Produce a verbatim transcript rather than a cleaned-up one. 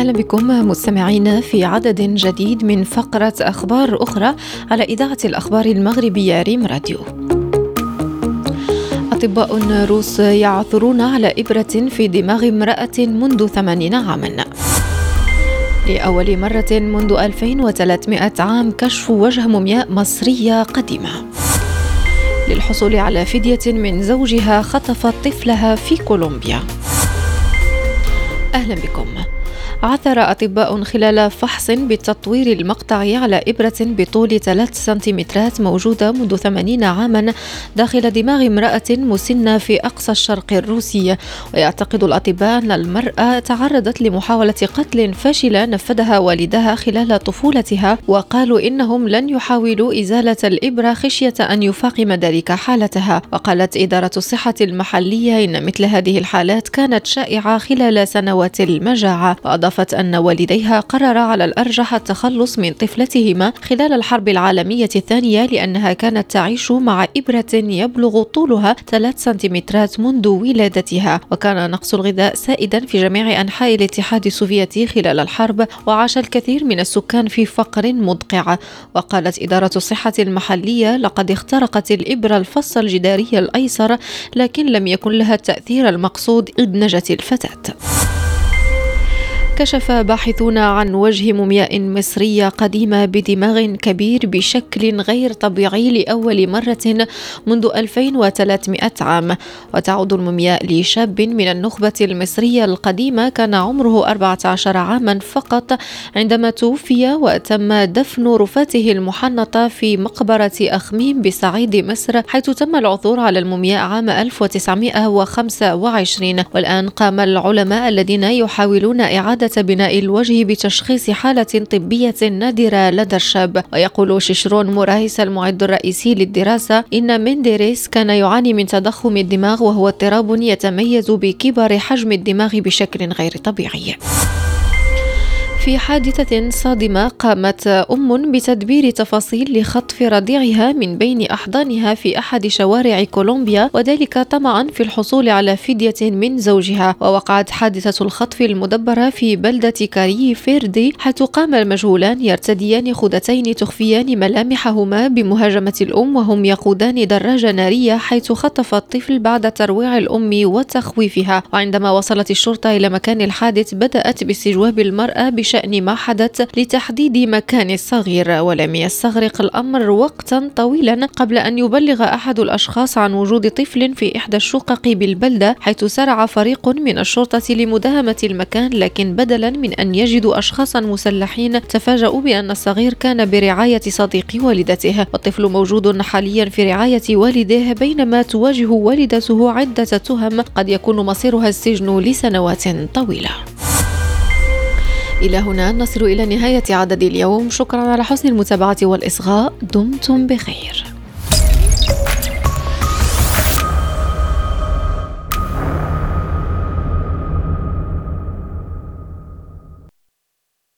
أهلا بكم مستمعين في عدد جديد من فقرة أخبار أخرى على إذاعة الأخبار المغربية ريم راديو. أطباء روس يعثرون على إبرة في دماغ امرأة منذ ثمانين عاما. لأول مرة منذ ألفين وثلاثمائة عام كشف وجه مومياء مصرية قديمة. للحصول على فدية من زوجها خطفت طفلها في كولومبيا. أهلا بكم. عثر أطباء خلال فحص بالتطوير المقطعي على إبرة بطول ثلاث سنتيمترات موجودة منذ ثمانين عاما داخل دماغ امرأة مسنة في أقصى الشرق الروسي. ويعتقد الأطباء أن المرأة تعرضت لمحاولة قتل فاشلة نفذها والدها خلال طفولتها، وقالوا إنهم لن يحاولوا إزالة الإبرة خشية أن يفاقم ذلك حالتها. وقالت إدارة الصحة المحلية إن مثل هذه الحالات كانت شائعة خلال سنوات المجاعة. وأضافت أن والديها قرر على الأرجح التخلص من طفلتهما خلال الحرب العالمية الثانية لأنها كانت تعيش مع إبرة يبلغ طولها ثلاث سنتيمترات منذ ولادتها. وكان نقص الغذاء سائدا في جميع أنحاء الاتحاد السوفيتي خلال الحرب، وعاش الكثير من السكان في فقر مدقع. وقالت إدارة الصحة المحلية لقد اخترقت الإبرة الفص الجداري الأيسر، لكن لم يكن لها التأثير المقصود إذ نجت الفتاة. كشف باحثون عن وجه مومياء مصرية قديمة بدماغ كبير بشكل غير طبيعي لأول مرة منذ ألفين وثلاثمائة عام. وتعود المومياء لشاب من النخبة المصرية القديمة كان عمره أربعة عشر عاما فقط عندما توفي، وتم دفن رفاته المحنطة في مقبرة أخميم بصعيد مصر، حيث تم العثور على المومياء عام ألف وتسعمائة وخمسة وعشرين. والآن قام العلماء الذين يحاولون إعادة بناء الوجه بتشخيص حالة طبية نادرة لدى الشاب. ويقول شيشرون مورايس المعد الرئيسي للدراسة إن مينديريس كان يعاني من تضخم الدماغ، وهو اضطراب يتميز بكبر حجم الدماغ بشكل غير طبيعي. في حادثة صادمة قامت أم بتدبير تفاصيل لخطف رضيعها من بين أحضانها في أحد شوارع كولومبيا، وذلك طمعا في الحصول على فدية من زوجها. ووقعت حادثة الخطف المدبرة في بلدة كاري فيردي، حيث قام المجهولان يرتديان خدتين تخفيان ملامحهما بمهاجمة الأم وهم يقودان دراجة نارية، حيث خطف الطفل بعد ترويع الأم وتخويفها. وعندما وصلت الشرطة إلى مكان الحادث بدأت باستجواب المرأة بشأن ما حدث لتحديد مكان الصغير، ولم يستغرق الأمر وقتا طويلا قبل أن يبلغ أحد الأشخاص عن وجود طفل في إحدى الشقق بالبلدة، حيث سرع فريق من الشرطة لمداهمة المكان، لكن بدلا من أن يجدوا أشخاصا مسلحين تفاجؤوا بأن الصغير كان برعاية صديق والدته. والطفل موجود حاليا في رعاية والده، بينما تواجه والدته عدة تهم قد يكون مصيرها السجن لسنوات طويلة. إلى هنا نصل إلى نهاية عدد اليوم. شكرا على حسن المتابعة والإصغاء. دمتم بخير.